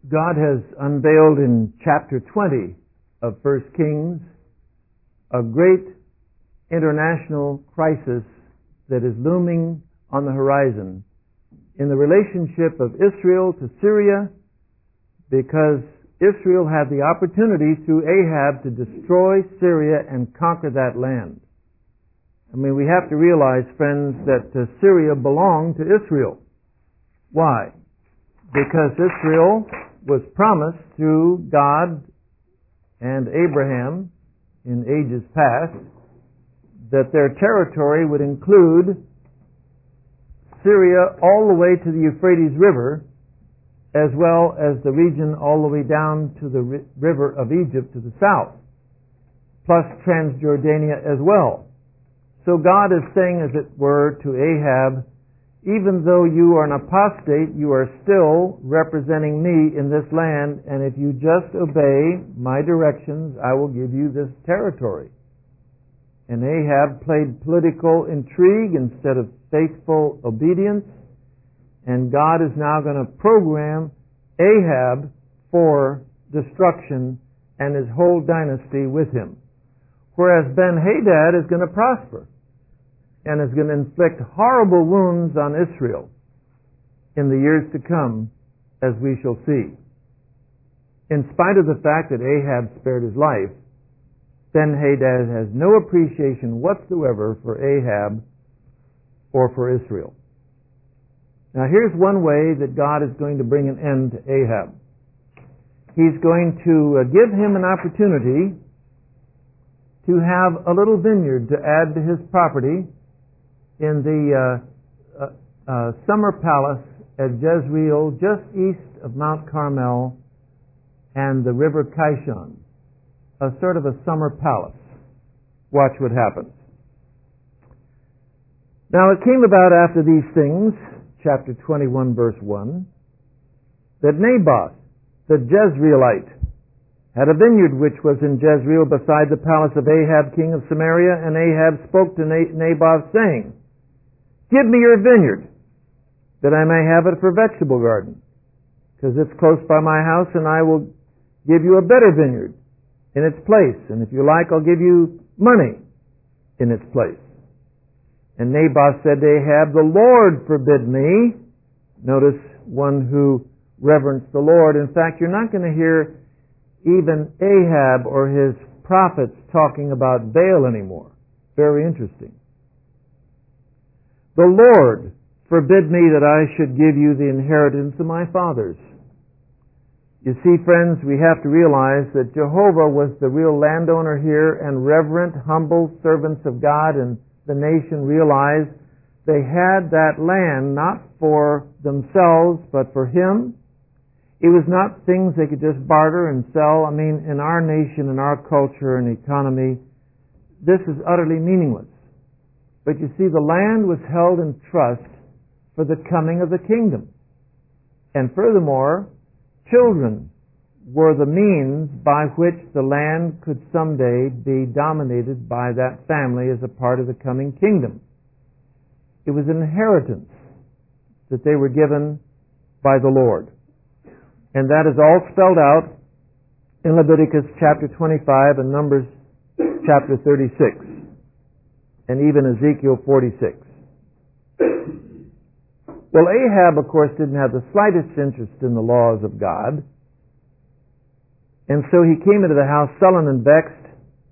God has unveiled in chapter 20 of 1 Kings a great international crisis that is looming on the horizon in the relationship of Israel to Syria, because Israel had the opportunity through Ahab to destroy Syria and conquer that land. I mean, we have to realize, friends, that Syria belonged to Israel. Why? Because Israel was promised through God and Abraham in ages past that their territory would include Syria all the way to the Euphrates River, as well as the region all the way down to the river of Egypt to the south, plus Transjordania as well. So God is saying, as it were, to Ahab, even though you are an apostate, you are still representing me in this land, and if you just obey my directions, I will give you this territory. And Ahab played political intrigue instead of faithful obedience, and God is now going to program Ahab for destruction and his whole dynasty with him. Whereas Ben-Hadad is going to prosper and is going to inflict horrible wounds on Israel in the years to come, as we shall see. In spite of the fact that Ahab spared his life, Ben-Hadad has no appreciation whatsoever for Ahab or for Israel. Now here's one way that God is going to bring an end to Ahab. He's going to give him an opportunity to have a little vineyard to add to his property in the summer palace at Jezreel, just east of Mount Carmel and the river Kishon, a sort of a summer palace. Watch what happens. Now it came about after these things, chapter 21, verse 1, that Naboth, the Jezreelite, had a vineyard which was in Jezreel beside the palace of Ahab, king of Samaria, and Ahab spoke to Naboth, saying, "Give me your vineyard, that I may have it for vegetable garden, because it's close by my house, and I will give you a better vineyard in its place, and if you like, I'll give you money in its place." And Naboth said to Ahab, "The Lord forbid me." Notice one who reverenced the Lord. In fact, you're not going to hear even Ahab or his prophets talking about Baal anymore. Very interesting. "The Lord forbid me that I should give you the inheritance of my fathers." You see, friends, we have to realize that Jehovah was the real landowner here, and reverent, humble servants of God and the nation realized they had that land not for themselves but for Him. It was not things they could just barter and sell. I mean, in our nation, in our culture and economy, this is utterly meaningless. But you see, the land was held in trust for the coming of the kingdom. And furthermore, children were the means by which the land could someday be dominated by that family as a part of the coming kingdom. It was an inheritance that they were given by the Lord. And that is all spelled out in Leviticus chapter 25 and Numbers chapter 36 and even Ezekiel 46. Well, Ahab, of course, didn't have the slightest interest in the laws of God. And so he came into the house sullen and vexed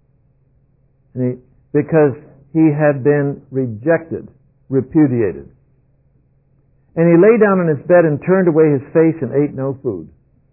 because he had been rejected, repudiated. And he lay down in his bed and turned away his face and ate no food.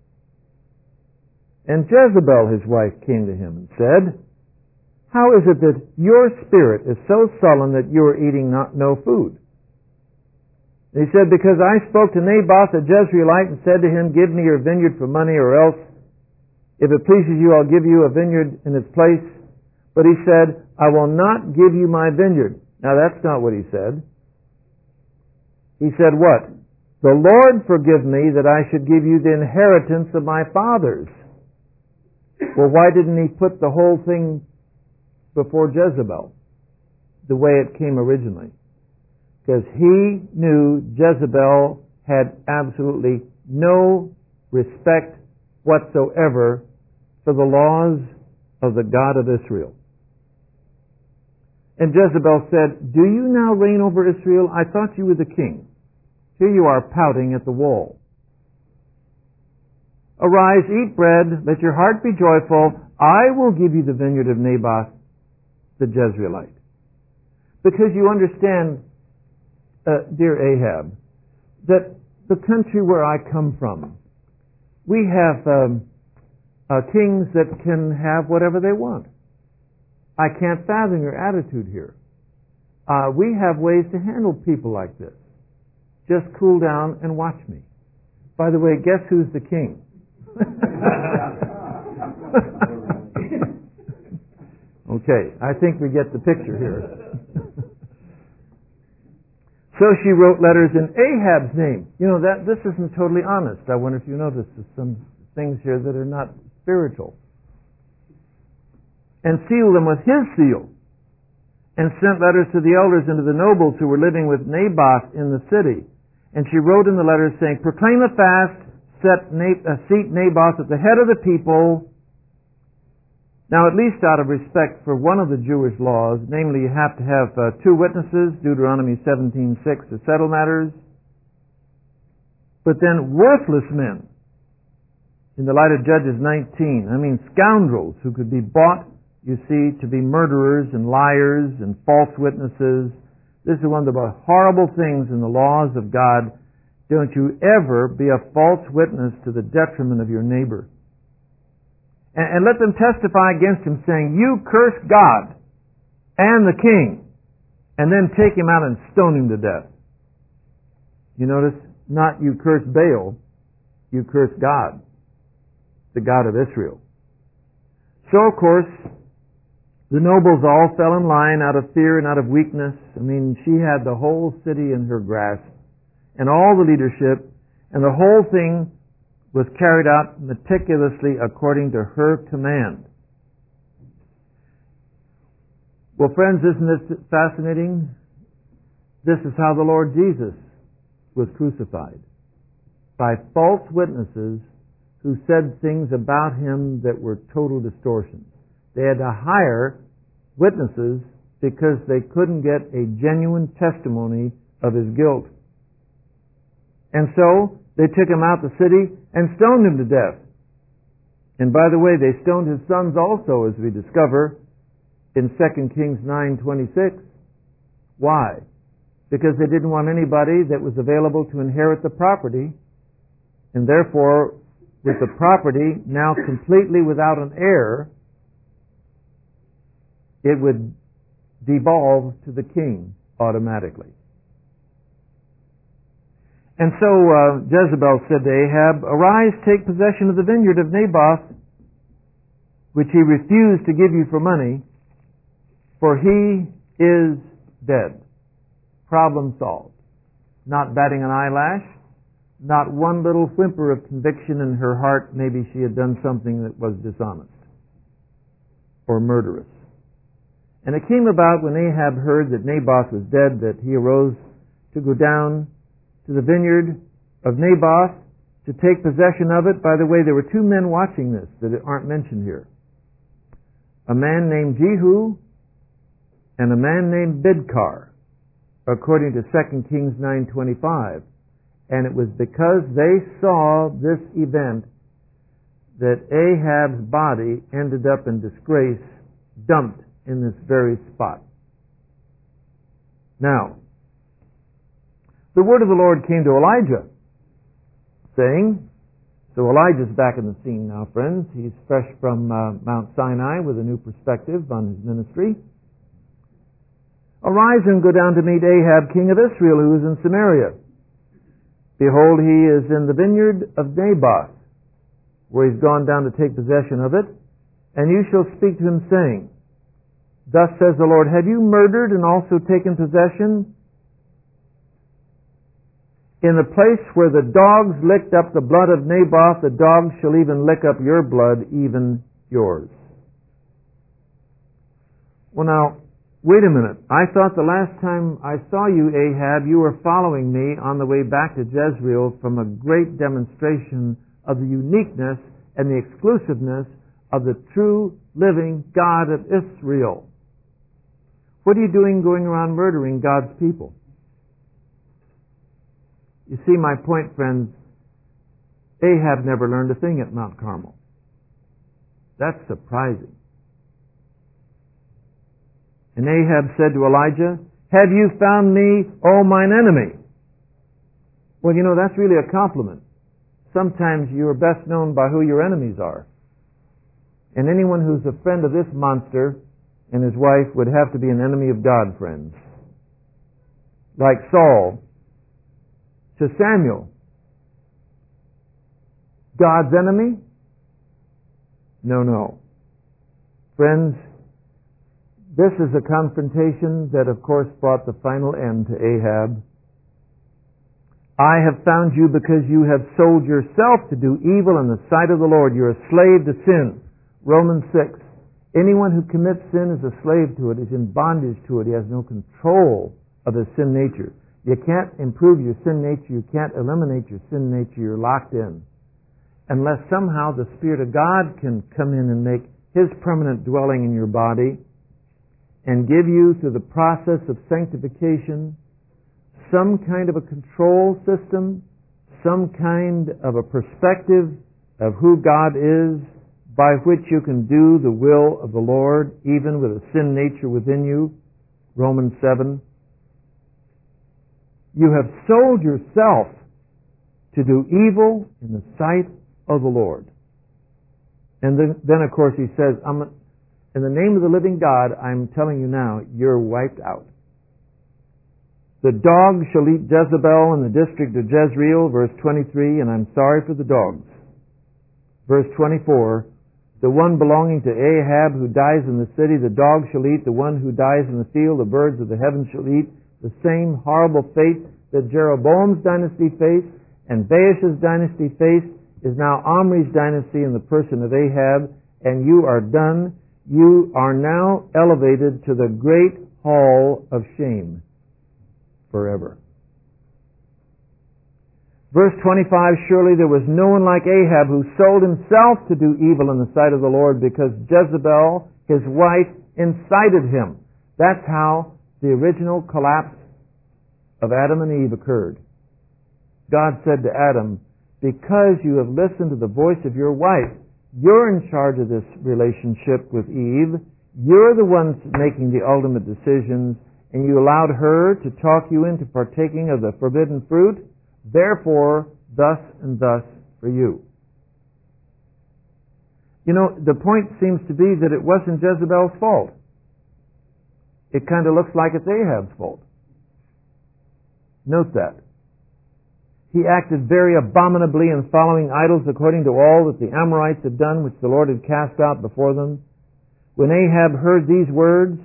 And Jezebel, his wife, came to him and said, "How is it that your spirit is so sullen that you are eating no food?" And he said, "Because I spoke to Naboth the Jezreelite and said to him, 'Give me your vineyard for money, or else, if it pleases you, I'll give you a vineyard in its place.' But he said, 'I will not give you my vineyard.'" Now that's not what he said. He said what? "The Lord forgive me that I should give you the inheritance of my fathers." Well, why didn't he put the whole thing before Jezebel, the way it came originally? Because he knew Jezebel had absolutely no respect whatsoever for the laws of the God of Israel. And Jezebel said, "Do you now reign over Israel? I thought you were the king. Here you are pouting at the wall. Arise, eat bread, let your heart be joyful. I will give you the vineyard of Naboth the Jezreelite." Because you understand, dear Ahab, that the country where I come from, we have kings that can have whatever they want. I can't fathom your attitude here. We have ways to handle people like this. Just cool down and watch me. By the way, guess who's the king? Okay, I think we get the picture here. So she wrote letters in Ahab's name. You know, this isn't totally honest. I wonder if you notice there's some things here that are not spiritual. And sealed them with his seal. And sent letters to the elders and to the nobles who were living with Naboth in the city. And she wrote in the letters saying, "Proclaim a fast, seat Naboth at the head of the people." Now, at least out of respect for one of the Jewish laws, namely you have to have 2 witnesses, Deuteronomy 17:6, to settle matters. But then worthless men, in the light of Judges 19, scoundrels who could be bought, you see, to be murderers and liars and false witnesses. This is one of the most horrible things in the laws of God. Don't you ever be a false witness to the detriment of your neighbor. And let them testify against him, saying, "You curse God and the king," and then take him out and stone him to death. You notice, not you curse Baal, you curse God, the God of Israel. So, of course, the nobles all fell in line out of fear and out of weakness. She had the whole city in her grasp, and all the leadership, and the whole thing was carried out meticulously according to her command. Well, friends, isn't this fascinating? This is how the Lord Jesus was crucified. By false witnesses who said things about him that were total distortions. They had to hire witnesses because they couldn't get a genuine testimony of his guilt. And so they took him out the city and stoned him to death. And by the way, they stoned his sons also, as we discover in 2 Kings 9:26. Why? Because they didn't want anybody that was available to inherit the property, and therefore, with the property now completely without an heir, it would devolve to the king automatically. And so Jezebel said to Ahab, "Arise, take possession of the vineyard of Naboth, which he refused to give you for money, for he is dead." Problem solved. Not batting an eyelash, not one little whimper of conviction in her heart maybe she had done something that was dishonest or murderous. And it came about when Ahab heard that Naboth was dead that he arose to go down to the vineyard of Naboth to take possession of it. By the way, there were 2 men watching this that aren't mentioned here. A man named Jehu and a man named Bidkar, according to 2 Kings 9:25. And it was because they saw this event that Ahab's body ended up in disgrace, dumped in this very spot. Now, the word of the Lord came to Elijah, saying, so Elijah's back in the scene now, friends. He's fresh from Mount Sinai with a new perspective on his ministry. "Arise and go down to meet Ahab, king of Israel, who is in Samaria. Behold, he is in the vineyard of Naboth, where he's gone down to take possession of it. And you shall speak to him, saying, Thus says the Lord, have you murdered and also taken possession? In the place where the dogs licked up the blood of Naboth, the dogs shall even lick up your blood, even yours." Well, now, wait a minute. I thought the last time I saw you, Ahab, you were following me on the way back to Jezreel from a great demonstration of the uniqueness and the exclusiveness of the true living God of Israel. What are you doing going around murdering God's people? You see my point, friends. Ahab never learned a thing at Mount Carmel. That's surprising. And Ahab said to Elijah, "Have you found me, O mine enemy?" Well, you know, that's really a compliment. Sometimes you are best known by who your enemies are. And anyone who's a friend of this monster and his wife would have to be an enemy of God, friends. Like Saul to Samuel. God's enemy? No. Friends, this is a confrontation that, of course, brought the final end to Ahab. "I have found you because you have sold yourself to do evil in the sight of the Lord. You're a slave to sin." Romans 6. Anyone who commits sin is a slave to it, is in bondage to it. He has no control of his sin nature. You can't improve your sin nature. You can't eliminate your sin nature. You're locked in. Unless somehow the Spirit of God can come in and make His permanent dwelling in your body and give you, through the process of sanctification, some kind of a control system, some kind of a perspective of who God is, by which you can do the will of the Lord, even with a sin nature within you. Romans 7. You have sold yourself to do evil in the sight of the Lord. And then of course he says, in the name of the living God, I'm telling you now, you're wiped out. The dog shall eat Jezebel in the district of Jezreel, verse 23, and I'm sorry for the dogs. Verse 24, the one belonging to Ahab who dies in the city, the dog shall eat. The one who dies in the field, the birds of the heavens shall eat. The same horrible fate that Jeroboam's dynasty faced and Baash's dynasty faced is now Omri's dynasty in the person of Ahab, and you are done. You are now elevated to the great hall of shame forever. Verse 25, surely there was no one like Ahab who sold himself to do evil in the sight of the Lord, because Jezebel, his wife, incited him. That's how the original collapse of Adam and Eve occurred. God said to Adam, because you have listened to the voice of your wife, you're in charge of this relationship with Eve. You're the ones making the ultimate decisions, and you allowed her to talk you into partaking of the forbidden fruit. Therefore, thus and thus for you. You know, the point seems to be that it wasn't Jezebel's fault. It kind of looks like it's Ahab's fault. Note that. He acted very abominably in following idols according to all that the Amorites had done, which the Lord had cast out before them. When Ahab heard these words,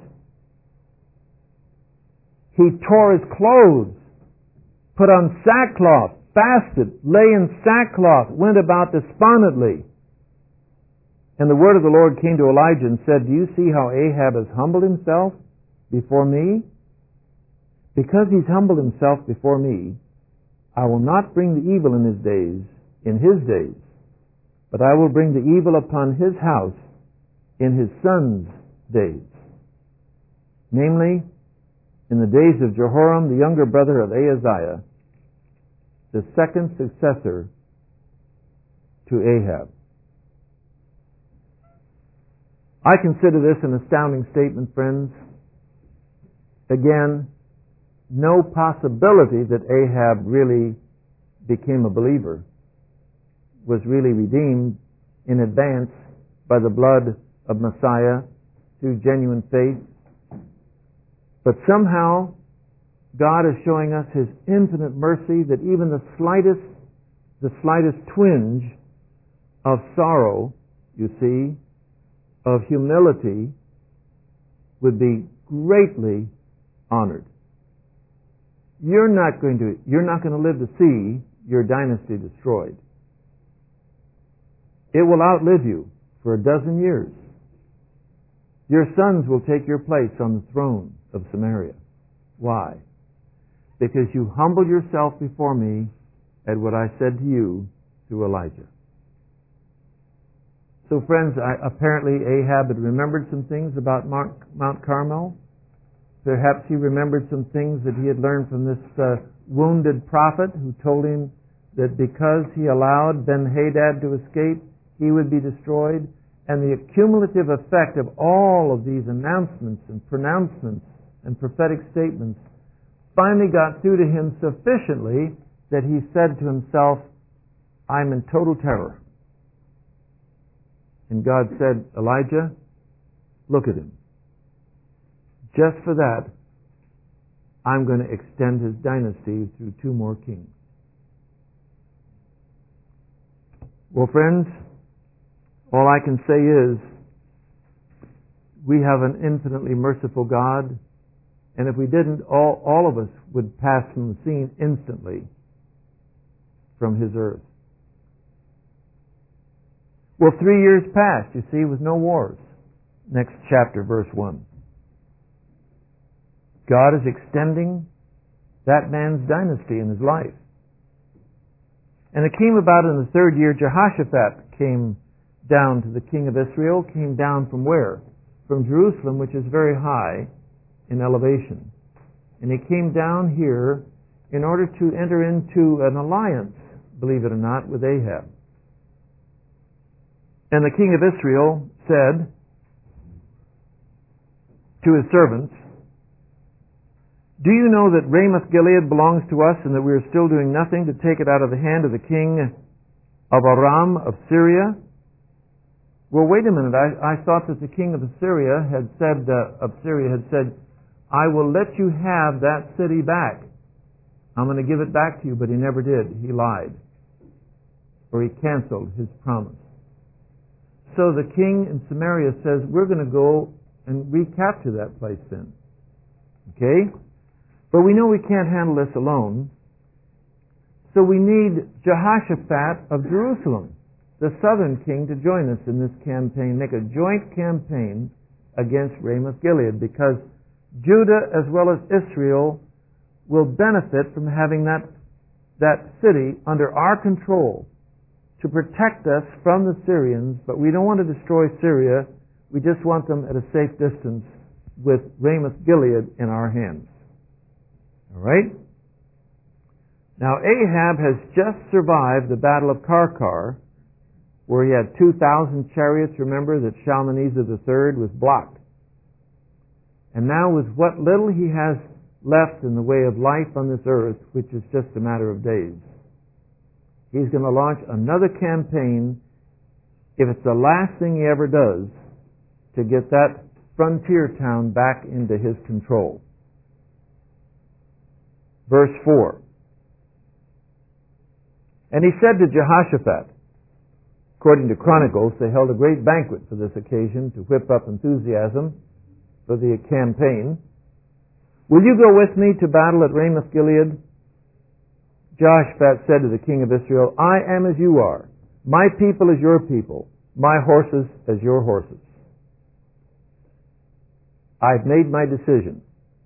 he tore his clothes, put on sackcloth, fasted, lay in sackcloth, went about despondently. And the word of the Lord came to Elijah and said, do you see how Ahab has humbled himself before me? Because he's humbled himself before me, I will not bring the evil in his days, but I will bring the evil upon his house in his son's days. Namely, in the days of Jehoram, the younger brother of Ahaziah, the second successor to Ahab. I consider this an astounding statement, friends. Again, no possibility that Ahab really became a believer, was really redeemed in advance by the blood of Messiah through genuine faith. But somehow, God is showing us His infinite mercy that even the slightest twinge of sorrow, you see, of humility, would be greatly honored. You're not going to live to see your dynasty destroyed. It will outlive you for 12 years. Your sons will take your place on the throne of Samaria. Why? Because you humbled yourself before me at what I said to you through Elijah. So friends, apparently Ahab had remembered some things about Mount Carmel. Perhaps he remembered some things that he had learned from this wounded prophet who told him that because he allowed Ben-Hadad to escape, he would be destroyed. And the cumulative effect of all of these announcements and pronouncements and prophetic statements finally got through to him sufficiently that he said to himself, I'm in total terror. And God said, Elijah, look at him. Just for that, I'm going to extend his dynasty through 2 more kings. Well, friends, all I can say is we have an infinitely merciful God, and if we didn't, all of us would pass from the scene instantly from his earth. Well, 3 years passed, you see, with no wars. Next chapter, verse 1. God is extending that man's dynasty in his life. And it came about in the 3rd year, Jehoshaphat came down to the king of Israel, came down from where? From Jerusalem, which is very high in elevation. And he came down here in order to enter into an alliance, believe it or not, with Ahab. And the king of Israel said to his servants, do you know that Ramoth-Gilead belongs to us and that we are still doing nothing to take it out of the hand of the king of Aram of Syria? Well, wait a minute. I thought that the king of Syria had said, I will let you have that city back. I'm going to give it back to you, but he never did. He lied. Or he canceled his promise. So the king in Samaria says, we're going to go and recapture that place then. Okay? But we know we can't handle this alone. So we need Jehoshaphat of Jerusalem, the southern king, to join us in this campaign, make a joint campaign against Ramoth-Gilead, because Judah as well as Israel will benefit from having that city under our control to protect us from the Syrians, but we don't want to destroy Syria. We just want them at a safe distance with Ramoth-Gilead in our hands. All right? Now, Ahab has just survived the Battle of Karkar, where he had 2,000 chariots, remember, that Shalmaneser III was blocked. And now with what little he has left in the way of life on this earth, which is just a matter of days, he's going to launch another campaign, if it's the last thing he ever does, to get that frontier town back into his control. Verse 4. And he said to Jehoshaphat, according to Chronicles, they held a great banquet for this occasion to whip up enthusiasm for the campaign. Will you go with me to battle at Ramoth-Gilead? Jehoshaphat said to the king of Israel, I am as you are. My people as your people. My horses as your horses. I've made my decision.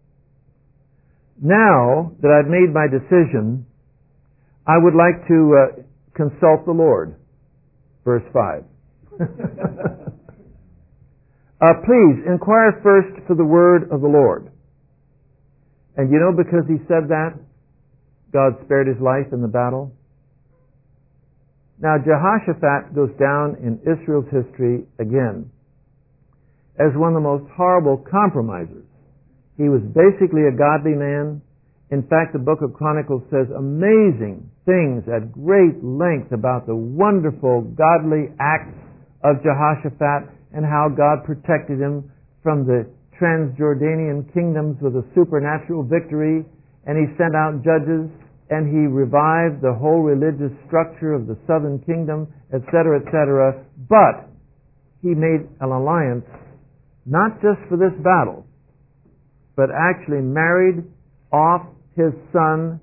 Now that I've made my decision, I would like to consult the Lord. Verse 5. Please, inquire first for the word of the Lord. And you know, because he said that, God spared his life in the battle. Now, Jehoshaphat goes down in Israel's history again as one of the most horrible compromisers. He was basically a godly man. In fact, the book of Chronicles says amazing things at great length about the wonderful godly acts of Jehoshaphat and how God protected him from the Transjordanian kingdoms with a supernatural victory, and he sent out judges, and he revived the whole religious structure of the southern kingdom, etc., etc. But he made an alliance not just for this battle, but actually married off his son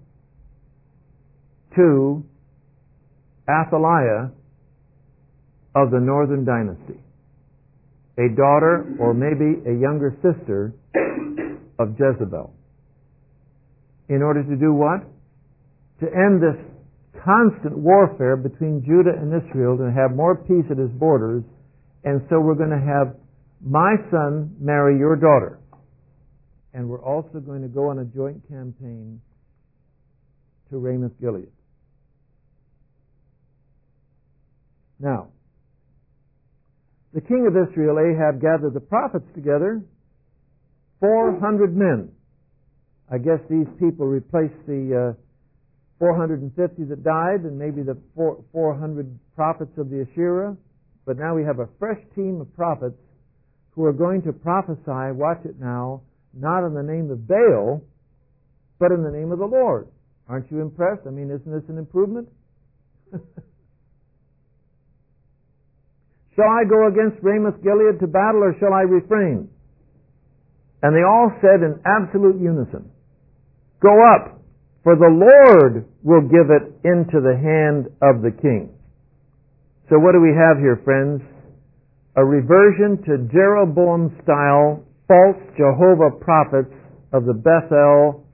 to Athaliah of the northern dynasty, a daughter or maybe a younger sister of Jezebel. In order to do what? To end this constant warfare between Judah and Israel, to have more peace at his borders, and so we're going to have my son marry your daughter. And we're also going to go on a joint campaign to Ramoth-Gilead. Now, the king of Israel, Ahab, gathered the prophets together, 400 men. I guess these people replaced the 450 that died and maybe the 400 prophets of the Asherah. But now we have a fresh team of prophets who are going to prophesy, watch it now, not in the name of Baal, but in the name of the Lord. Aren't you impressed? I mean, isn't this an improvement? Shall I go against Ramoth-Gilead to battle, or shall I refrain? And they all said in absolute unison, Go up, for the Lord will give it into the hand of the king. So what do we have here, friends? A reversion to Jeroboam-style false Jehovah prophets of the Bethel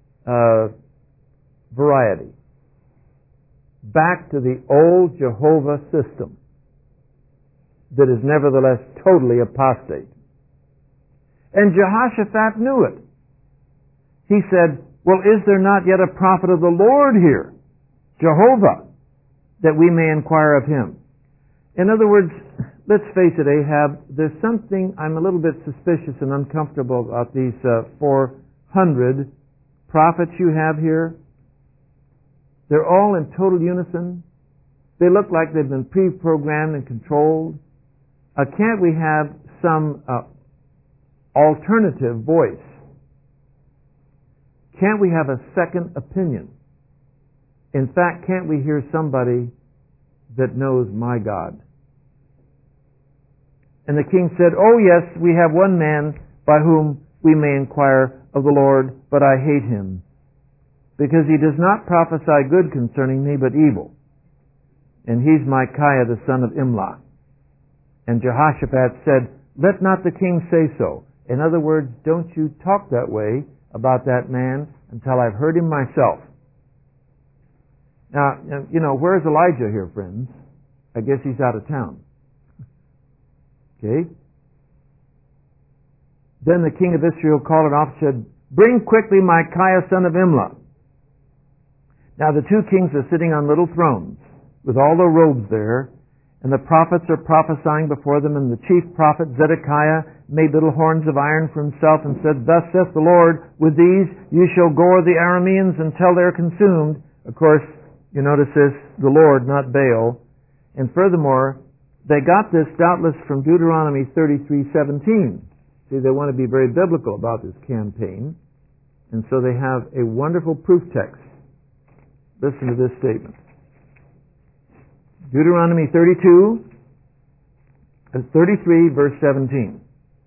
variety. Back to the old Jehovah system that is nevertheless totally apostate. And Jehoshaphat knew it. He said, Well, is there not yet a prophet of the Lord here, Jehovah, that we may inquire of him? In other words, let's face it, Ahab, there's something I'm a little bit suspicious and uncomfortable about these 400 prophets you have here. They're all in total unison. They look like they've been pre-programmed and controlled. Can't we have some alternative voice? Can't we have a second opinion? In fact, can't we hear somebody that knows my God? And the king said, Oh yes, we have one man by whom we may inquire of the Lord, but I hate him, because he does not prophesy good concerning me, but evil. And he's Micaiah the son of Imlah. And Jehoshaphat said, Let not the king say so. In other words, don't you talk that way about that man until I've heard him myself. Now, where's Elijah here, friends? I guess he's out of town. Okay? Then the king of Israel called an officer and said, Bring quickly Micaiah son of Imlah. Now the two kings are sitting on little thrones with all their robes there, and the prophets are prophesying before them, and the chief prophet Zedekiah made little horns of iron for himself and said, Thus saith the Lord, with these you shall gore the Arameans until they are consumed. Of course, you notice this, the Lord, not Baal. And furthermore, they got this doubtless from Deuteronomy 33:17. See, they want to be very biblical about this campaign, and so they have a wonderful proof text. Listen to this statement. Deuteronomy 33, verse 17.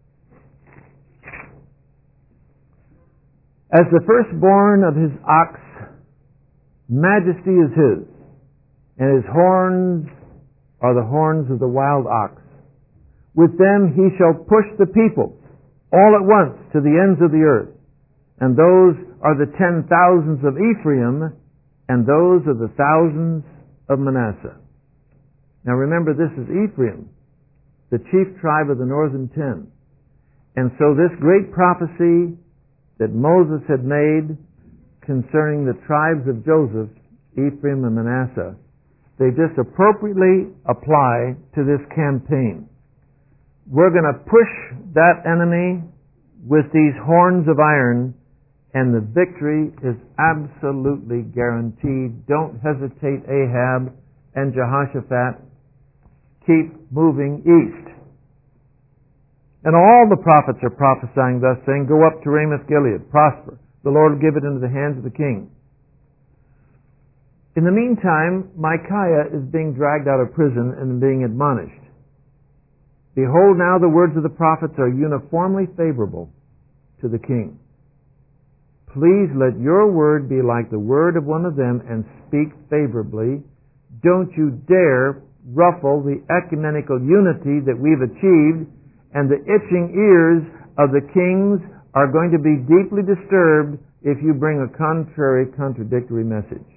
As the firstborn of his ox, majesty is his, and his horns are the horns of the wild ox. With them he shall push the peoples all at once to the ends of the earth. And those are the 10,000s of Ephraim, and those are the thousands of Manasseh. Now remember, this is Ephraim, the chief tribe of the northern 10. And so this great prophecy that Moses had made concerning the tribes of Joseph, Ephraim and Manasseh, they just appropriately apply to this campaign. We're going to push that enemy with these horns of iron, and the victory is absolutely guaranteed. Don't hesitate, Ahab and Jehoshaphat. Keep moving east. And all the prophets are prophesying thus, saying, Go up to Ramoth-Gilead, prosper. The Lord will give it into the hands of the king. In the meantime, Micaiah is being dragged out of prison and being admonished. Behold, now the words of the prophets are uniformly favorable to the king. Please let your word be like the word of one of them and speak favorably. Don't you dare ruffle the ecumenical unity that we've achieved, and the itching ears of the kings are going to be deeply disturbed if you bring a contradictory message.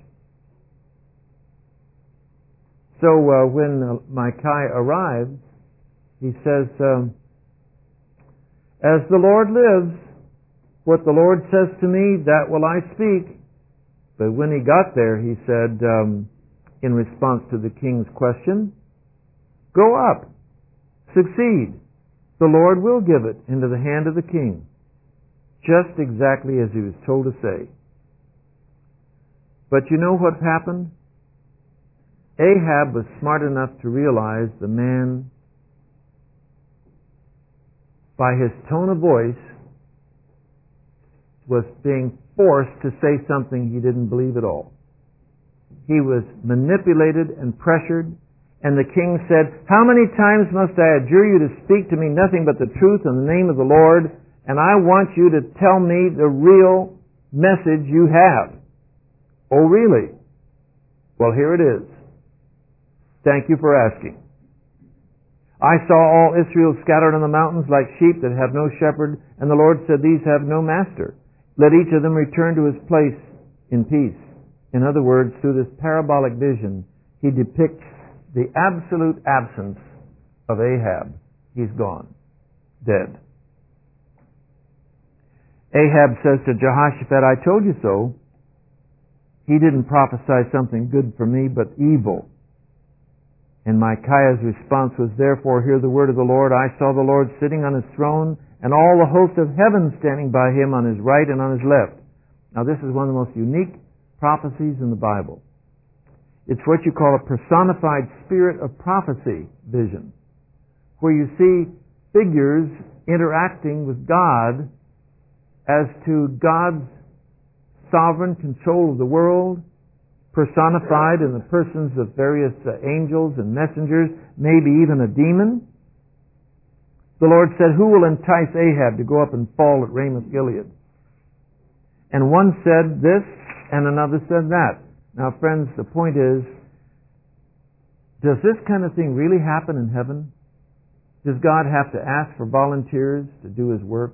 So when Micaiah arrives, He says, as the Lord lives, what the Lord says to me, that will I speak. But when he got there, he said, in response to the king's question, go up, succeed. The Lord will give it into the hand of the king. Just exactly as he was told to say. But you know what happened? Ahab was smart enough to realize the man, by his tone of voice, was being forced to say something he didn't believe at all. He was manipulated and pressured, and the king said, how many times must I adjure you to speak to me nothing but the truth in the name of the Lord, and I want you to tell me the real message you have. Oh, really? Well, here it is. Thank you for asking. I saw all Israel scattered on the mountains like sheep that have no shepherd, and the Lord said, these have no master. Let each of them return to his place in peace. In other words, through this parabolic vision, he depicts the absolute absence of Ahab. He's gone. Dead. Ahab says to Jehoshaphat, I told you so. He didn't prophesy something good for me, but evil. And Micaiah's response was, therefore hear the word of the Lord. I saw the Lord sitting on his throne, and all the host of heaven standing by him on his right and on his left. Now this is one of the most unique prophecies in the Bible. It's what you call a personified spirit of prophecy vision, where you see figures interacting with God as to God's sovereign control of the world, personified in the persons of various angels and messengers, maybe even a demon. The Lord said, who will entice Ahab to go up and fall at Ramoth Gilead? And one said this, and another said that. Now, friends, the point is, does this kind of thing really happen in heaven? Does God have to ask for volunteers to do his work?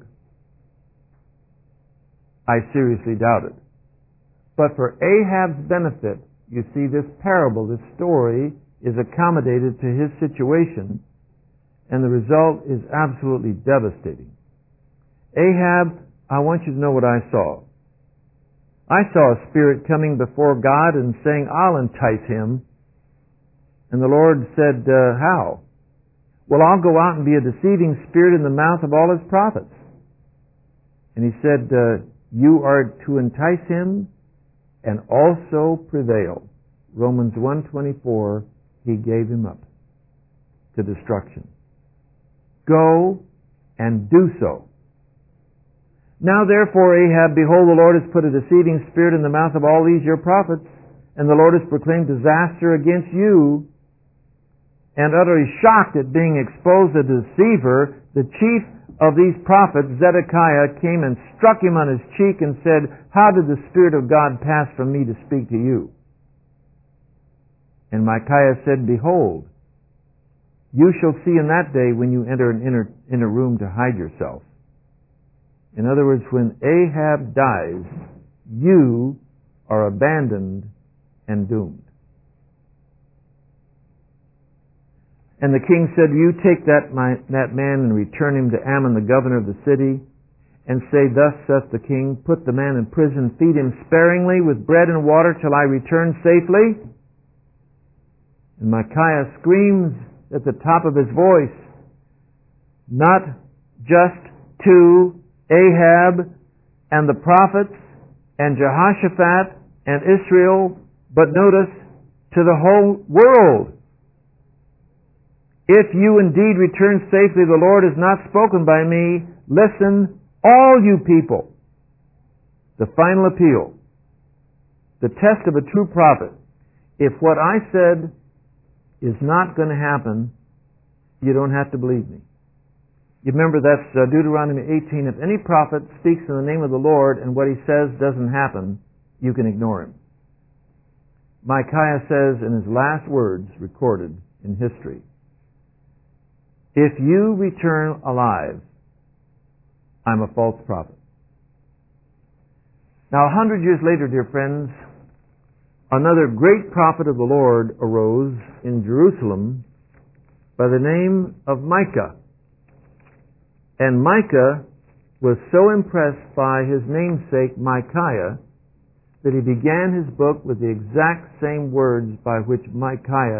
I seriously doubt it. But for Ahab's benefit, you see, this parable, this story, is accommodated to his situation, and the result is absolutely devastating. Ahab, I want you to know what I saw. I saw a spirit coming before God and saying, I'll entice him. And the Lord said, how? Well, I'll go out and be a deceiving spirit in the mouth of all his prophets. And he said, you are to entice him and also prevail. Romans 1:24, he gave him up to destruction. Go and do so. Now therefore, Ahab, behold, the Lord has put a deceiving spirit in the mouth of all these your prophets, and the Lord has proclaimed disaster against you. And utterly shocked at being exposed as a deceiver, the chief of these prophets, Zedekiah, came and struck him on his cheek and said, how did the Spirit of God pass from me to speak to you? And Micaiah said, behold, you shall see in that day when you enter an inner room to hide yourself. In other words, when Ahab dies, you are abandoned and doomed. And the king said, you take that man and return him to Ammon, the governor of the city, and say, thus saith the king, put the man in prison, feed him sparingly with bread and water till I return safely. And Micaiah screams at the top of his voice, not just to Ahab and the prophets and Jehoshaphat and Israel, but notice, to the whole world. If you indeed return safely, the Lord has not spoken by me. Listen, all you people. The final appeal. The test of a true prophet. If what I said is not going to happen, you don't have to believe me. You remember that's Deuteronomy 18. If any prophet speaks in the name of the Lord and what he says doesn't happen, you can ignore him. Micaiah says in his last words recorded in history, if you return alive, I'm a false prophet. Now, 100 years later, dear friends, another great prophet of the Lord arose in Jerusalem, by the name of Micah. And Micah was so impressed by his namesake Micaiah that he began his book with the exact same words by which Micaiah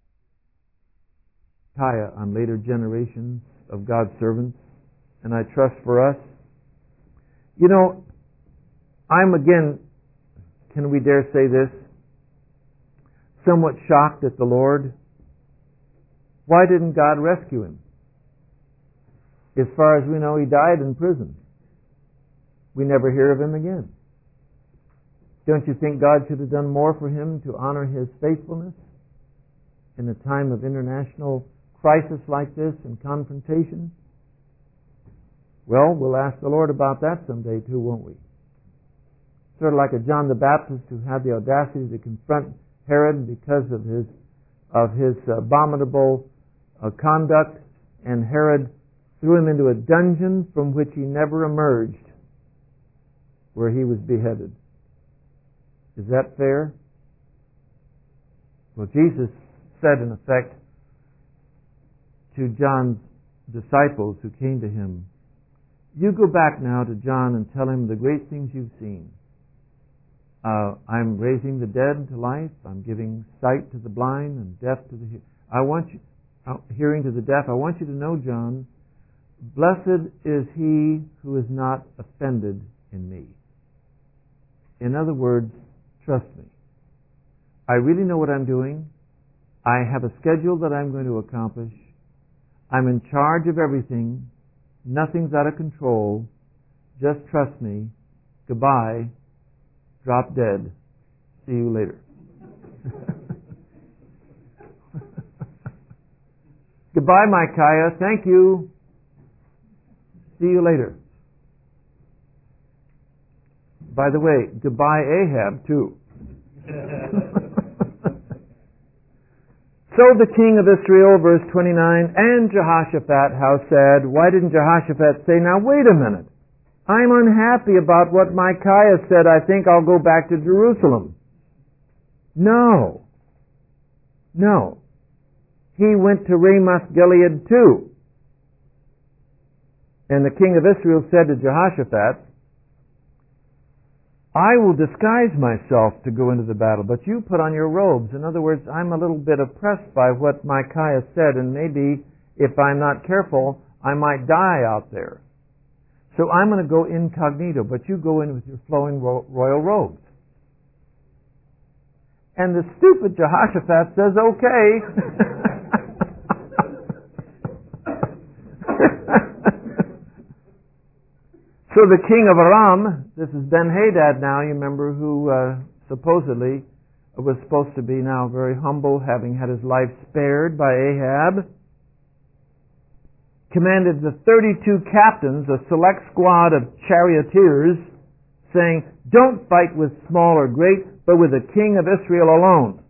on later generations of God's servants, and I trust for us. You know, I'm again, can we dare say this, somewhat shocked at the Lord. Why didn't God rescue him? As far as we know, he died in prison. We never hear of him again. Don't you think God should have done more for him to honor his faithfulness in a time of international crisis like this and confrontation? Well, we'll ask the Lord about that someday too, won't we? Sort of like a John the Baptist who had the audacity to confront Herod because of his abominable conduct, and Herod threw him into a dungeon from which he never emerged, where he was beheaded. Is that fair? Well, Jesus said, in effect, to John's disciples who came to him, "You go back now to John and tell him the great things you've seen. I'm raising the dead to life. I'm giving sight to the blind and deaf to the hearing to the deaf. I want you to know, John, blessed is he who is not offended in me." In other words, trust me. I really know what I'm doing. I have a schedule that I'm going to accomplish. I'm in charge of everything. Nothing's out of control. Just trust me. Goodbye. Drop dead. See you later. Goodbye, Micaiah. Thank you. See you later. By the way, goodbye, Ahab, too. So the king of Israel, verse 29, and Jehoshaphat, how sad. Why didn't Jehoshaphat say, now wait a minute. I'm unhappy about what Micaiah said. I think I'll go back to Jerusalem. No. No. He went to Ramoth Gilead too. And the king of Israel said to Jehoshaphat, I will disguise myself to go into the battle, but you put on your robes. In other words, I'm a little bit oppressed by what Micaiah said, and maybe if I'm not careful, I might die out there. So I'm going to go incognito, but you go in with your flowing royal robes. And the stupid Jehoshaphat says, okay. So the king of Aram, this is Ben-Hadad now, you remember, who supposedly was supposed to be now very humble, having had his life spared by Ahab, commanded the 32 captains, a select squad of charioteers, saying, don't fight with small or great, but with the king of Israel alone.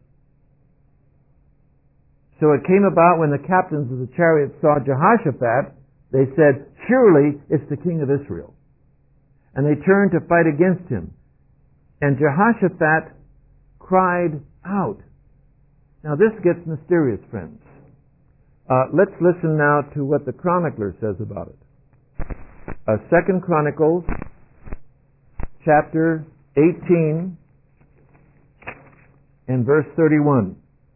So it came about when the captains of the chariots saw Jehoshaphat, they said, surely it's the king of Israel. And they turned to fight against him. And Jehoshaphat cried out. Now this gets mysterious, friends. Let's listen now to what the chronicler says about it. 2 Chronicles, chapter 18, and verse 31.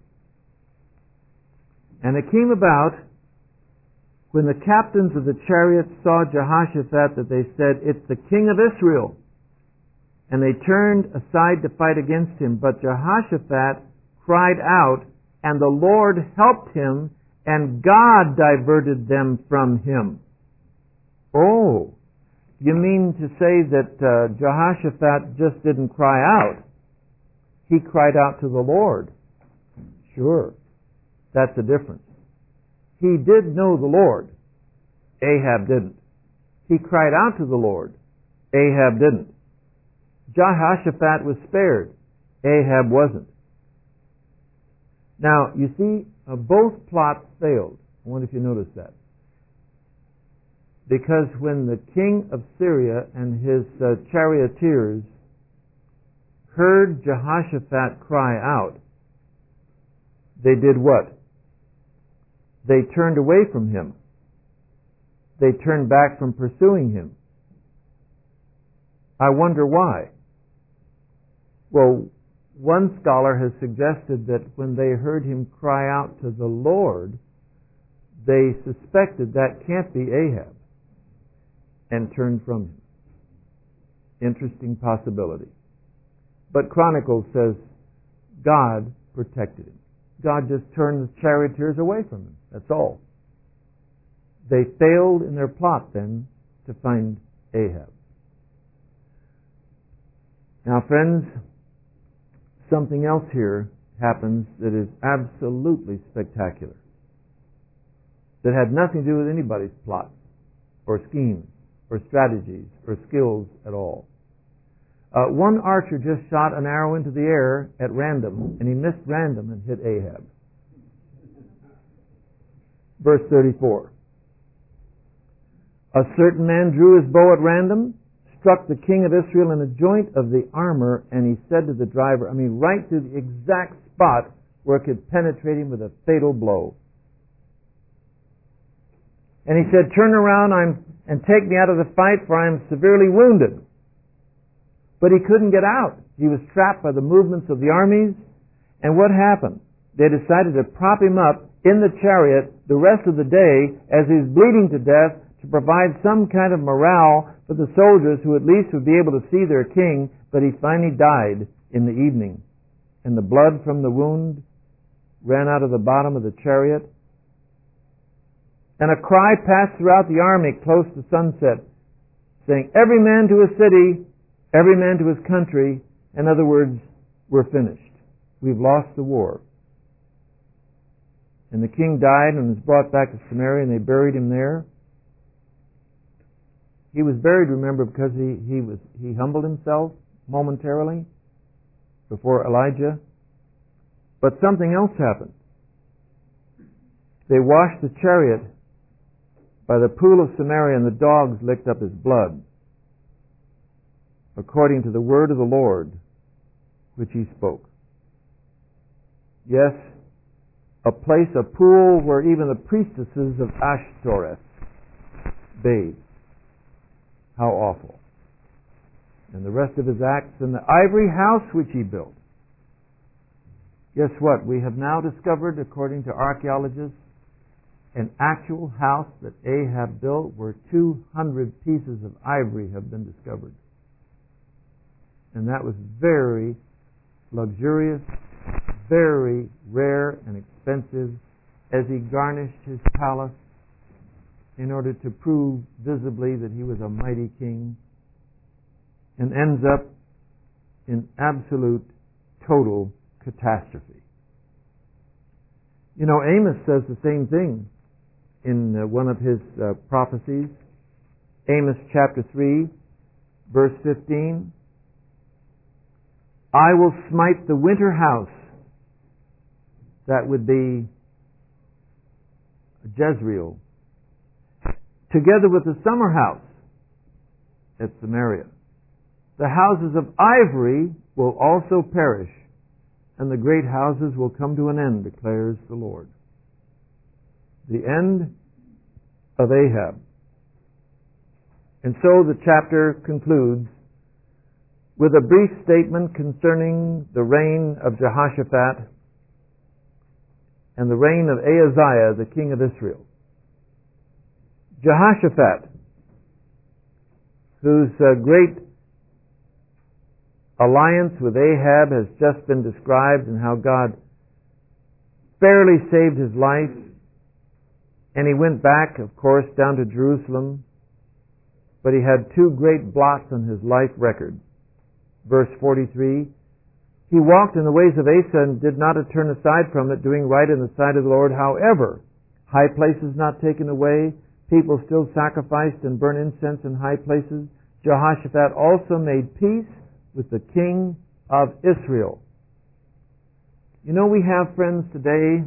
And it came about, when the captains of the chariots saw Jehoshaphat, that they said, it's the king of Israel. And they turned aside to fight against him. But Jehoshaphat cried out, and the Lord helped him, and God diverted them from him. Oh, you mean to say that Jehoshaphat just didn't cry out? He cried out to the Lord. Sure, that's the difference. He did know the Lord. Ahab didn't. He cried out to the Lord. Ahab didn't. Jehoshaphat was spared. Ahab wasn't. Now, you see, both plots failed. I wonder if you noticed that. Because when the king of Syria and his charioteers heard Jehoshaphat cry out, they did what? They turned away from him. They turned back from pursuing him. I wonder why. Well, one scholar has suggested that when they heard him cry out to the Lord, they suspected that can't be Ahab and turned from him. Interesting possibility. But Chronicles says God protected him. God just turned the charioteers away from him. That's all. They failed in their plot then to find Ahab. Now, friends, something else here happens that is absolutely spectacular, that had nothing to do with anybody's plot or schemes or strategies or skills at all. One archer just shot an arrow into the air at random, and he missed random and hit Ahab. Verse 34. A certain man drew his bow at random, struck the king of Israel in a joint of the armor, and he said to the driver, right to the exact spot where it could penetrate him with a fatal blow. And he said, turn around and take me out of the fight, for I am severely wounded. But he couldn't get out. He was trapped by the movements of the armies. And what happened? They decided to prop him up in the chariot the rest of the day as he was bleeding to death, to provide some kind of morale for the soldiers who at least would be able to see their king. But he finally died in the evening. And the blood from the wound ran out of the bottom of the chariot. And a cry passed throughout the army close to sunset, saying, every man to his city, every man to his country. In other words, we're finished. We've lost the war. And the king died and was brought back to Samaria, and they buried him there. He was buried, remember, because he humbled himself momentarily before Elijah. But something else happened. They washed the chariot by the pool of Samaria, and the dogs licked up his blood, according to the word of the Lord, which he spoke. Yes, a pool where even the priestesses of Ashtoreth bathed. How awful. And the rest of his acts, and the ivory house which he built. Guess what? We have now discovered, according to archaeologists, an actual house that Ahab built where 200 pieces of ivory have been discovered. And that was very luxurious, very rare and expensive, as he garnished his palace in order to prove visibly that he was a mighty king, and ends up in absolute, total catastrophe. Amos says the same thing in one of his prophecies. Amos chapter 3, verse 15. I will smite the winter house. That would be Jezreel, together with the summer house at Samaria. The houses of ivory will also perish, and the great houses will come to an end, declares the Lord. The end of Ahab. And so the chapter concludes with a brief statement concerning the reign of Jehoshaphat and the reign of Ahaziah, the king of Israel. Jehoshaphat, whose great alliance with Ahab has just been described, and how God barely saved his life, and he went back, of course, down to Jerusalem, but he had two great blots on his life record. Verse 43, he walked in the ways of Asa and did not turn aside from it, doing right in the sight of the Lord. However, high places not taken away, people still sacrificed and burned incense in high places. Jehoshaphat also made peace with the king of Israel. We have friends today,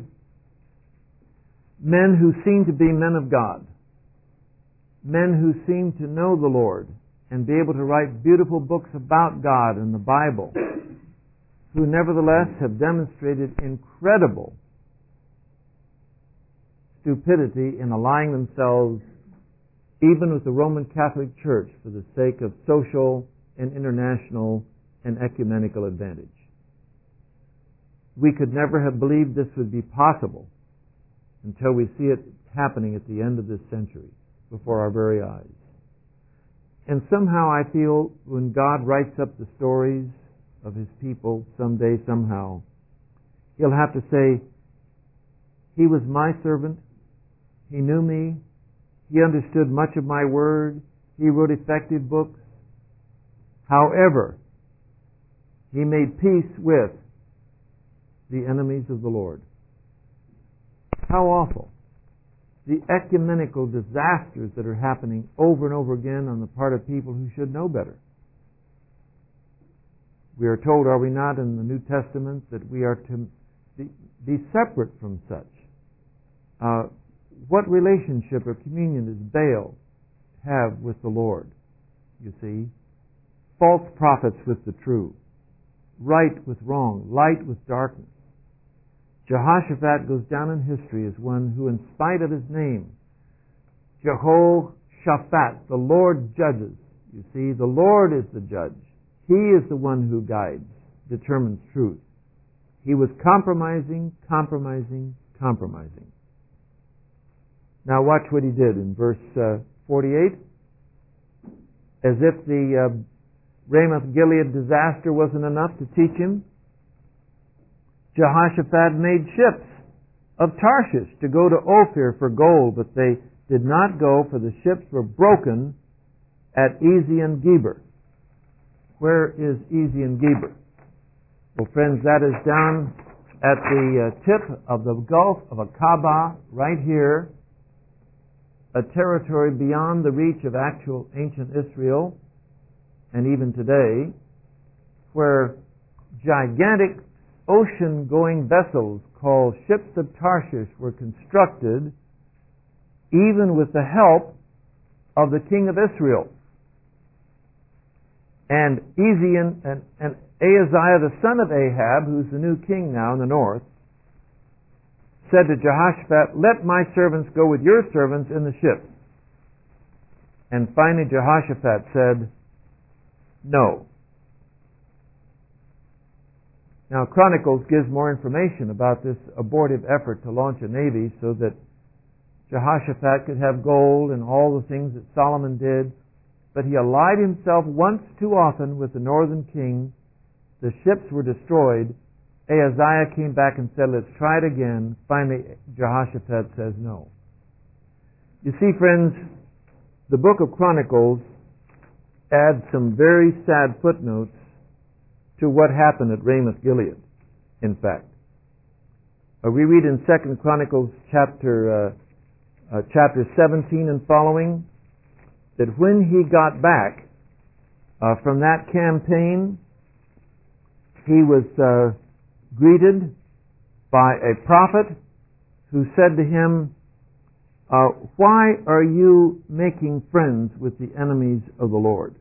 men who seem to be men of God, men who seem to know the Lord and be able to write beautiful books about God and the Bible, who nevertheless have demonstrated incredible stupidity in allying themselves even with the Roman Catholic Church for the sake of social and international and ecumenical advantage. We could never have believed this would be possible until we see it happening at the end of this century before our very eyes. And somehow I feel when God writes up the stories of His people someday, somehow, He'll have to say, He was my servant, He knew me, He understood much of my word, He wrote effective books. However, He made peace with the enemies of the Lord. How awful. The ecumenical disasters that are happening over and over again on the part of people who should know better. We are told, are we not, in the New Testament, that we are to be separate from such. What relationship or communion does Baal have with the Lord? You see, false prophets with the true, right with wrong, light with darkness. Jehoshaphat goes down in history as one who, in spite of his name, Jehoshaphat, the Lord judges. You see, the Lord is the judge. He is the one who guides, determines truth. He was compromising. Now watch what he did in verse 48. As if the Ramoth-Gilead disaster wasn't enough to teach him, Jehoshaphat made ships of Tarshish to go to Ophir for gold, but they did not go, for the ships were broken at Ezion-Geber. Where is Ezion-Geber? Well, friends, that is down at the tip of the Gulf of Aqaba, right here, a territory beyond the reach of actual ancient Israel, and even today, where gigantic ocean-going vessels called ships of Tarshish were constructed, even with the help of the king of Israel. And Ezion and Ahaziah, the son of Ahab, who's the new king now in the north, said to Jehoshaphat, "Let my servants go with your servants in the ships." And finally Jehoshaphat said, "No." Now, Chronicles gives more information about this abortive effort to launch a navy so that Jehoshaphat could have gold and all the things that Solomon did. But he allied himself once too often with the northern king. The ships were destroyed. Ahaziah came back and said, "Let's try it again." Finally, Jehoshaphat says no. You see, friends, the book of Chronicles adds some very sad footnotes to what happened at Ramoth-Gilead, in fact. We read in 2 Chronicles chapter 17 and following that when he got back from that campaign, he was greeted by a prophet who said to him, "Why are you making friends with the enemies of the Lord?"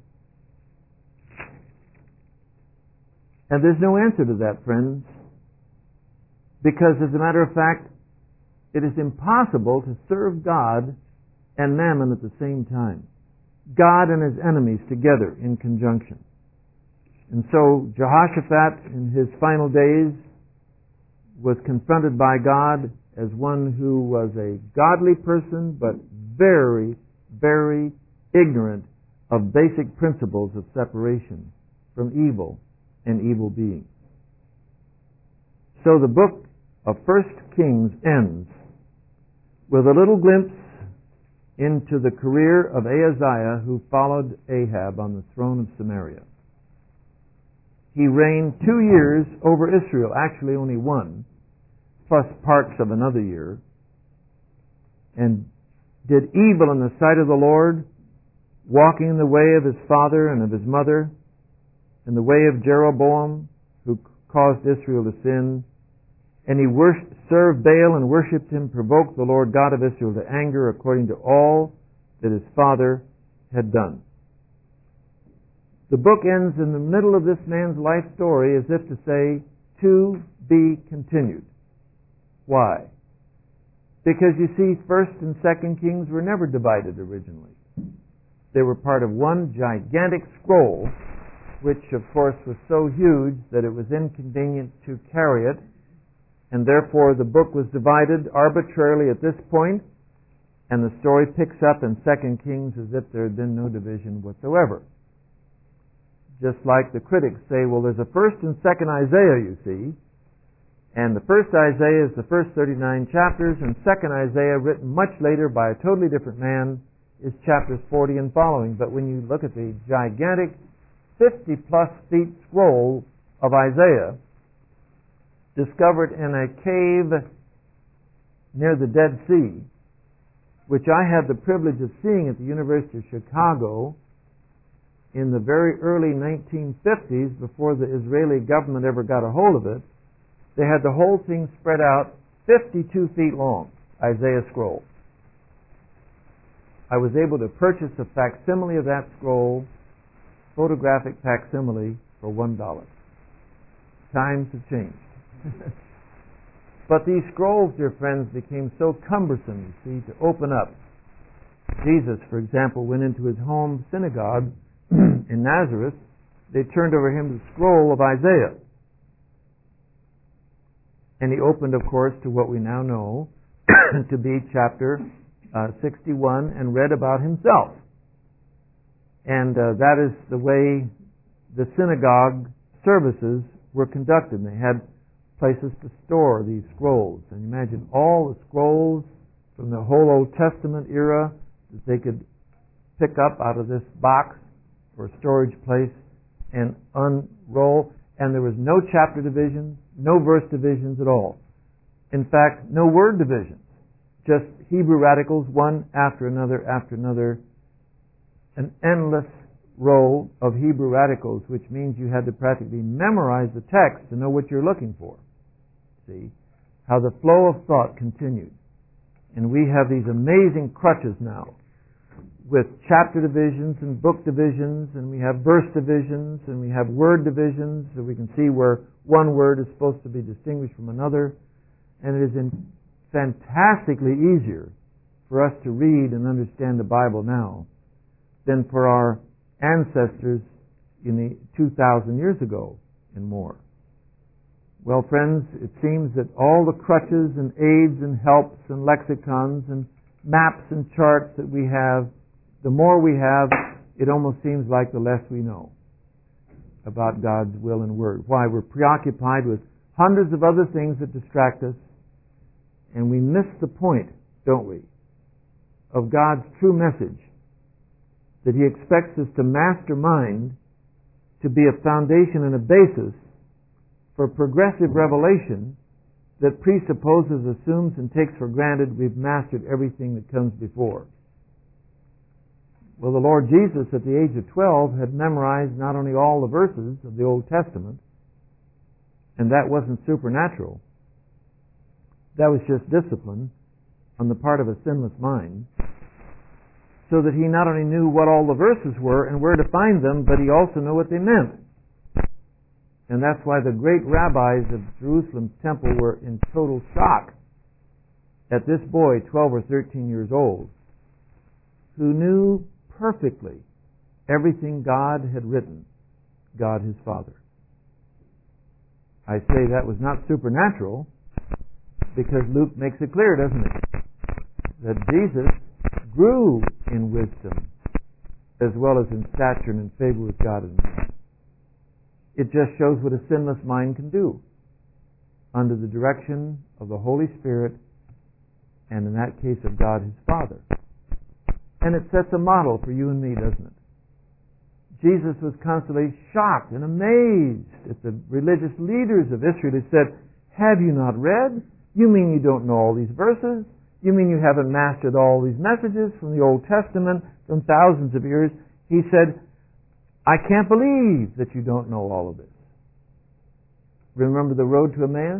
And there's no answer to that, friends, because as a matter of fact, it is impossible to serve God and mammon at the same time. God and his enemies together in conjunction. And so Jehoshaphat in his final days was confronted by God as one who was a godly person, but very, very ignorant of basic principles of separation from evil and evil beings. So the book of 1 Kings ends with a little glimpse into the career of Ahaziah, who followed Ahab on the throne of Samaria. He reigned 2 years over Israel, actually only one, plus parts of another year, and did evil in the sight of the Lord, walking in the way of his father and of his mother, in the way of Jeroboam, who caused Israel to sin. And he served Baal and worshipped him, provoked the Lord God of Israel to anger according to all that his father had done. The book ends in the middle of this man's life story as if to say, to be continued. Why? Because you see, 1st and 2nd Kings were never divided originally. They were part of one gigantic scroll, which of course was so huge that it was inconvenient to carry it, and therefore the book was divided arbitrarily at this point, and the story picks up in 2nd Kings as if there had been no division whatsoever. Just like the critics say, well, there's a 1st and 2nd Isaiah, you see, and the 1st Isaiah is the first 39 chapters, and 2nd Isaiah, written much later by a totally different man, is chapters 40 and following. But when you look at the gigantic 50-plus feet scroll of Isaiah, discovered in a cave near the Dead Sea, which I had the privilege of seeing at the University of Chicago in the very early 1950s, before the Israeli government ever got a hold of it, they had the whole thing spread out 52 feet long, Isaiah scroll. I was able to purchase a facsimile of that scroll, photographic facsimile, for $1. Times have changed. But these scrolls, dear friends, became so cumbersome, you see, to open up. Jesus, for example, went into his home synagogue in Nazareth. They turned over him the scroll of Isaiah. And he opened, of course, to what we now know to be chapter 61 and read about himself. And that is the way the synagogue services were conducted. And they had places to store these scrolls. And imagine all the scrolls from the whole Old Testament era that they could pick up out of this box or storage place and unroll. And there was no chapter divisions, no verse divisions at all. In fact, no word divisions. Just Hebrew radicals, one after another, an endless row of Hebrew radicals, which means you had to practically memorize the text to know what you're looking for. See how the flow of thought continued. And we have these amazing crutches now with chapter divisions and book divisions, and we have verse divisions, and we have word divisions, so we can see where one word is supposed to be distinguished from another. And it is fantastically easier for us to read and understand the Bible now than for our ancestors in the 2,000 years ago and more. Well, friends, it seems that all the crutches and aids and helps and lexicons and maps and charts that we have, the more we have, it almost seems like the less we know about God's will and word. Why? We're preoccupied with hundreds of other things that distract us, and we miss the point, don't we, of God's true message, that He expects us to mastermind to be a foundation and a basis for progressive revelation that presupposes, assumes, and takes for granted we've mastered everything that comes before. Well, the Lord Jesus, at the age of 12, had memorized not only all the verses of the Old Testament, and that wasn't supernatural. That was just discipline on the part of a sinless mind, so that he not only knew what all the verses were and where to find them, but he also knew what they meant. And that's why the great rabbis of Jerusalem's temple were in total shock at this boy, 12 or 13 years old, who knew perfectly everything God had written, God his Father. I say that was not supernatural because Luke makes it clear, doesn't it? That Jesus grew in wisdom as well as in stature and in favor with God and man. It just shows what a sinless mind can do under the direction of the Holy Spirit, and in that case of God his Father. And it sets a model for you and me, doesn't it? Jesus was constantly shocked and amazed at the religious leaders of Israel who said, "Have you not read? You mean you don't know all these verses? You mean you haven't mastered all these messages from the Old Testament from thousands of years?" He said, "I can't believe that you don't know all of this." Remember the road to Emmaus?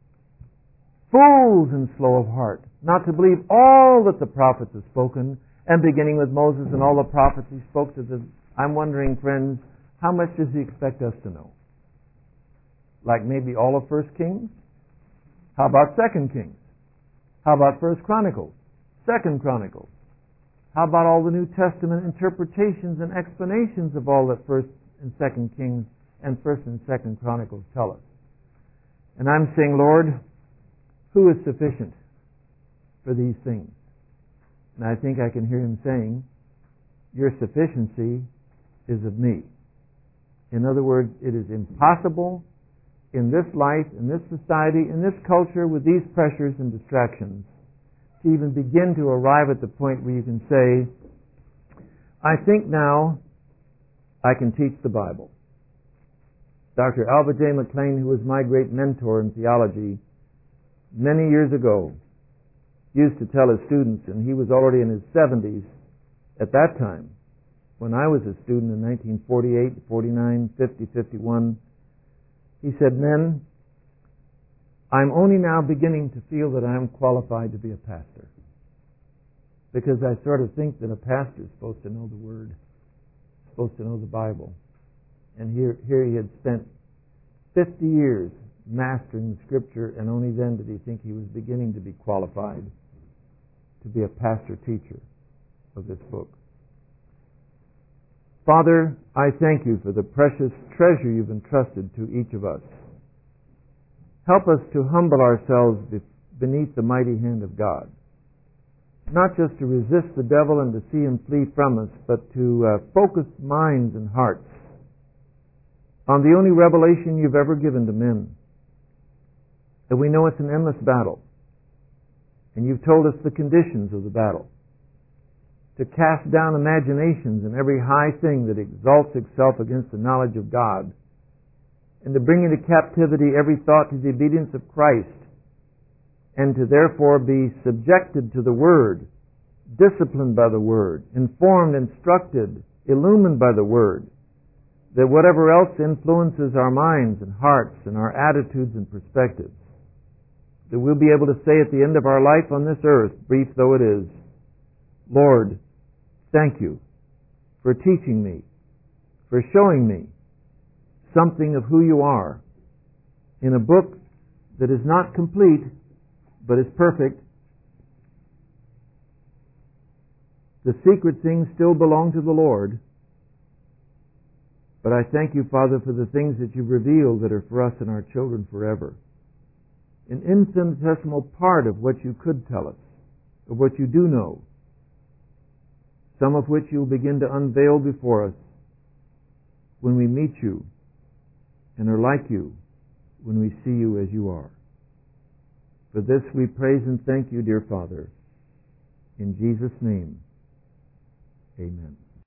Fools and slow of heart, not to believe all that the prophets have spoken, and beginning with Moses and all the prophets he spoke to them. I'm wondering, friends, how much does he expect us to know? Like maybe all of 1 Kings? How about 2 Kings? How about First Chronicles? Second Chronicles? How about all the New Testament interpretations and explanations of all that First and Second Kings and First and Second Chronicles tell us? And I'm saying, Lord, who is sufficient for these things? And I think I can hear him saying, your sufficiency is of me. In other words, it is impossible in this life, in this society, in this culture, with these pressures and distractions, to even begin to arrive at the point where you can say, I think now I can teach the Bible. Dr. Albert J. McLean, who was my great mentor in theology many years ago, used to tell his students, and he was already in his 70s at that time, when I was a student in 1948, 49, 50, 51, he said, men, I'm only now beginning to feel that I'm qualified to be a pastor. Because I sort of think that a pastor is supposed to know the Word, supposed to know the Bible. And here he had spent 50 years mastering the Scripture, and only then did he think he was beginning to be qualified to be a pastor-teacher of this book. Father, I thank you for the precious treasure you've entrusted to each of us. Help us to humble ourselves beneath the mighty hand of God. Not just to resist the devil and to see him flee from us, but to focus minds and hearts on the only revelation you've ever given to men. And we know it's an endless battle. And you've told us the conditions of the battle. To cast down imaginations and every high thing that exalts itself against the knowledge of God, and to bring into captivity every thought to the obedience of Christ, and to therefore be subjected to the Word, disciplined by the Word, informed, instructed, illumined by the Word, that whatever else influences our minds and hearts and our attitudes and perspectives, that we'll be able to say at the end of our life on this earth, brief though it is, Lord, thank you for teaching me, for showing me something of who you are in a book that is not complete, but is perfect. The secret things still belong to the Lord. But I thank you, Father, for the things that you've revealed that are for us and our children forever. An infinitesimal part of what you could tell us, of what you do know, some of which you'll begin to unveil before us when we meet you and are like you when we see you as you are. For this we praise and thank you, dear Father. In Jesus' name, amen.